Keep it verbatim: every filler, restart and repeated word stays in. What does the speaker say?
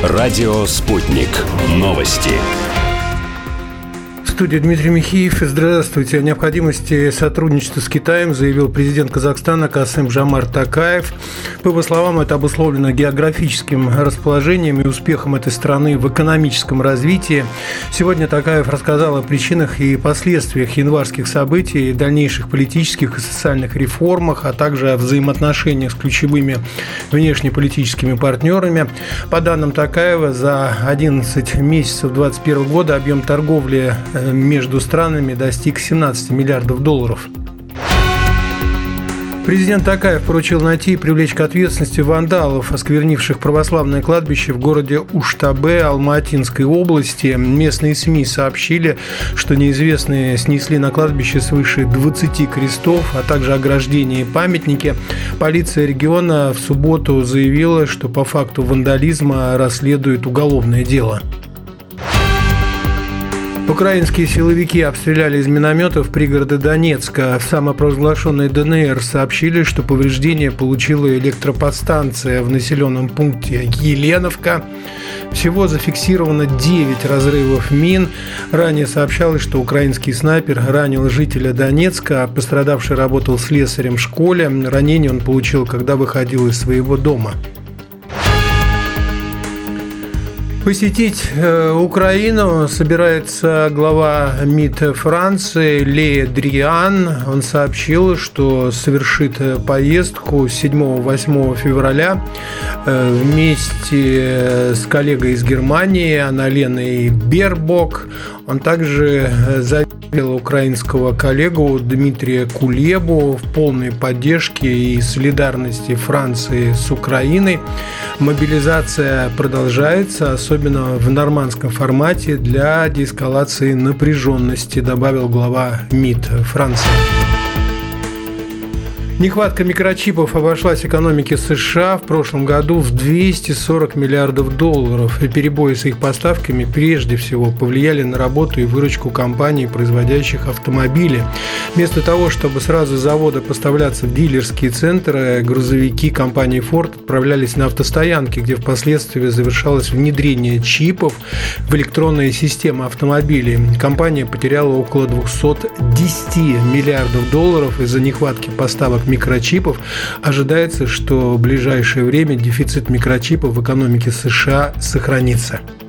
Радио «Спутник». Новости. В студии Дмитрий Михеев. Здравствуйте. О необходимости сотрудничества с Китаем заявил президент Казахстана Касым-Жомарт Токаев. По его словам, это обусловлено географическим расположением и успехом этой страны в экономическом развитии. Сегодня Токаев рассказал о причинах и последствиях январских событий, дальнейших политических и социальных реформах, а также о взаимоотношениях с ключевыми внешнеполитическими партнерами. По данным Токаева, за одиннадцать месяцев две тысячи двадцать первого года объем торговли между странами достиг семнадцать миллиардов долларов. Президент Токаев поручил найти и привлечь к ответственности вандалов, осквернивших православное кладбище в городе Уштабе Алматинской области. Местные СМИ сообщили, что неизвестные снесли на кладбище свыше двадцати крестов, а также ограждения и памятники. Полиция региона в субботу заявила, что по факту вандализма расследует уголовное дело. Украинские силовики обстреляли из минометов пригороды Донецка. В самопровозглашенной ДНР сообщили, что повреждения получила электроподстанция в населенном пункте Еленовка. Всего зафиксировано девять разрывов мин. Ранее сообщалось, что украинский снайпер ранил жителя Донецка, а пострадавший работал слесарем в школе. Ранение он получил, когда выходил из своего дома. Посетить Украину собирается глава МИД Франции Ле Дриан. Он сообщил, что совершит поездку седьмого-восьмого февраля вместе с коллегой из Германии Анналеной Бербок. Он также заверил украинского коллегу Дмитрия Кулебу в полной поддержке и солидарности Франции с Украиной. Мобилизация продолжается, особенно в нормандском формате, для деэскалации напряженности, добавил глава МИД Франции. Нехватка микрочипов обошлась экономике США в прошлом году в двести сорок миллиардов долларов. И перебои с их поставками прежде всего повлияли на работу и выручку компаний, производящих автомобили. Вместо того, чтобы сразу с завода поставляться в дилерские центры, грузовики компании Ford отправлялись на автостоянки, где впоследствии завершалось внедрение чипов в электронные системы автомобилей. Компания потеряла около двести десять миллиардов долларов из-за нехватки поставок микрочипов. Ожидается, что в ближайшее время дефицит микрочипов в экономике США сохранится.